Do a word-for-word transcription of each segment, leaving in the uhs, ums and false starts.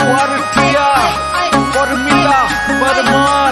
Wartia Formula Bermar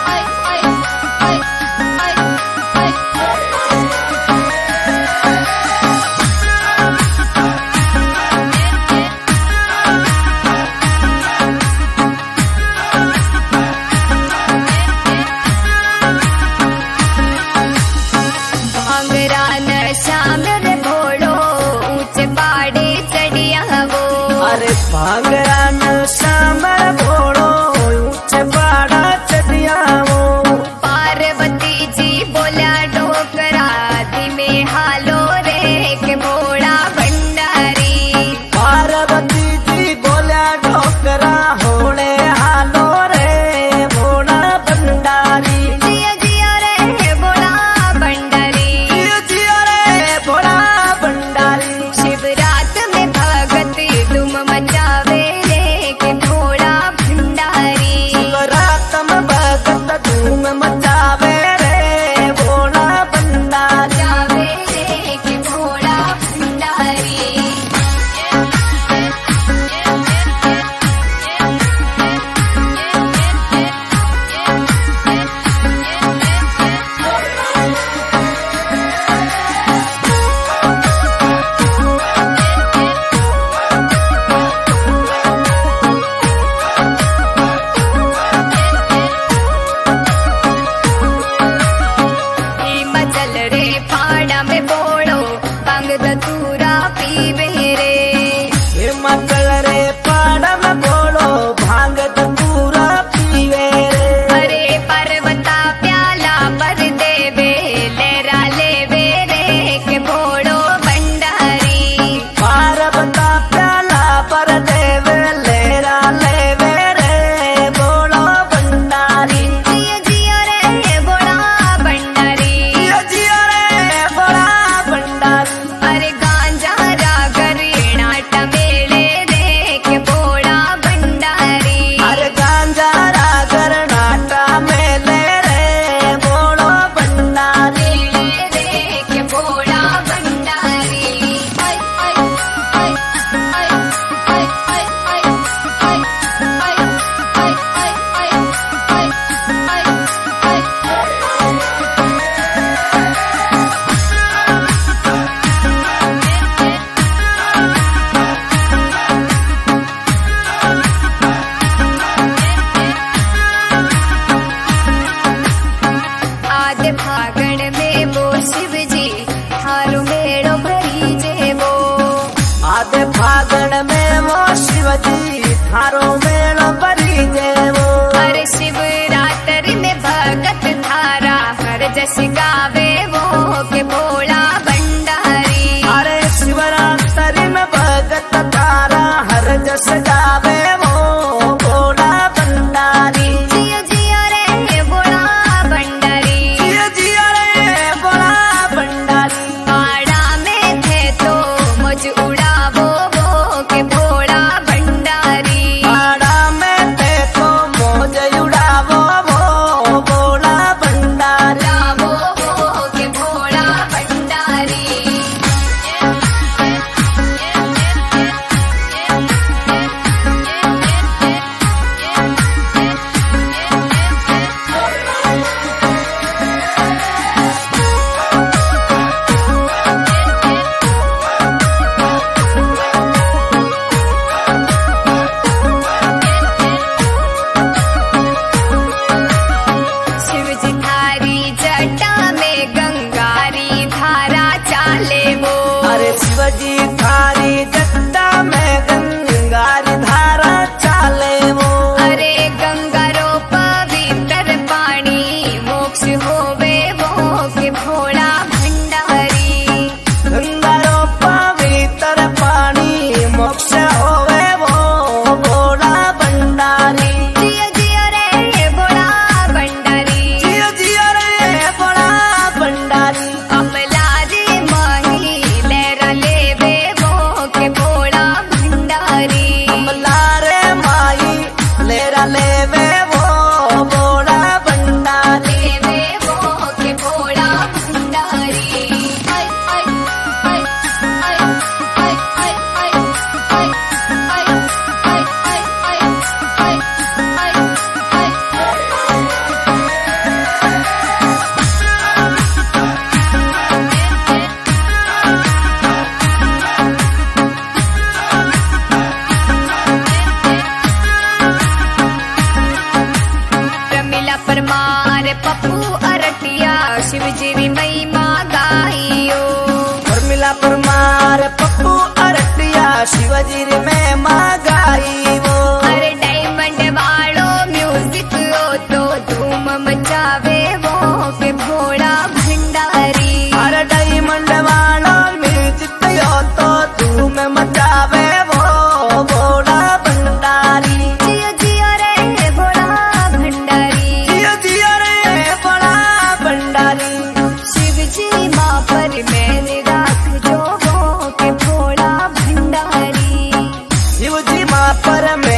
भांगरा न श्यामल भोड़ो ऊंचे पहाड़ा चढ़िया वो पार्वती जी बोला डोकरा धीमे हालो रे के भोड़ा भंडारी। पार्वती जी बोला डोकरा होड़े हालो रे भोड़ा भंडारी। जिया जिया रे भोड़ा भंडारी, जिया जिया रे भोड़ा भंडारी। शिवरात में भगती तुम मचावे रे के भोड़ा भंडारी। शिवरात में भगत धूम मचावे रे भोड़ा भंडारी। जावे रे के भोड़ा भंडारी। मचल रे पाड़ा में बोड़ो भांग धतूरा पीवे रे। हिमाचल रे पाड़ा में बोलो भांग धतूरा पीवे रे। अरे पर्वता प्याला पर देवे लेरा लेवे रे के भोड़ो भंडारी। पार्वता प्याला पर देवे लेरा लेवे रे बोलो भंडारी। जिया जिया रे भोड़ा भंडारी। जिया जिया रे बोला भंडारी। अरे गांजा रागरीणा टमेले रे के भोड़ा भंडारी। अरे गांजा रागर नाटा में ले रे बोलो भंडारी। रे के भोड़ा भंडारी। आई आई आई आई आई आई आई आई आई आई आई आई आधे फागण में वो शिव जी थारो मेड़ो भरी जे वो। आधे फागण में वो शिवजी थारो मेलो भरी देवो। अरे शिवरात्रि में भगत धारा हर जस गावे वो के भोला भंडारी। अरे शिवरात्रि में भगत तारा हर जस गावे वो भोला भंडारी। जिया जिया रे भोला भंडारी। जिया जिया रे भोला भंडारी। पाड़ा में थे तो मुझ उड़ावो वो के भोला भंडारी। पाड़ा में थे तो मौज उड़ावो वो भोला भंडारी। उड़ावो वो के भोला भंडारी। परमार पप्पू अरटिया शिवजी में मागाई वो। अरे डायमंड वालो म्यूजिक हो तो धूम मचावे वो के भोला भंडारी। अरे डायमंड वालो म्यूजिक हो तो धूम मचावे वो भोला भंडारी। जियो जियो रे भोला भंडारी, जियो जियो रे भोला भंडारी। शिव जी माँ पर मैंने राख जो वो के भोला भंडारी। शिव जी माँ पर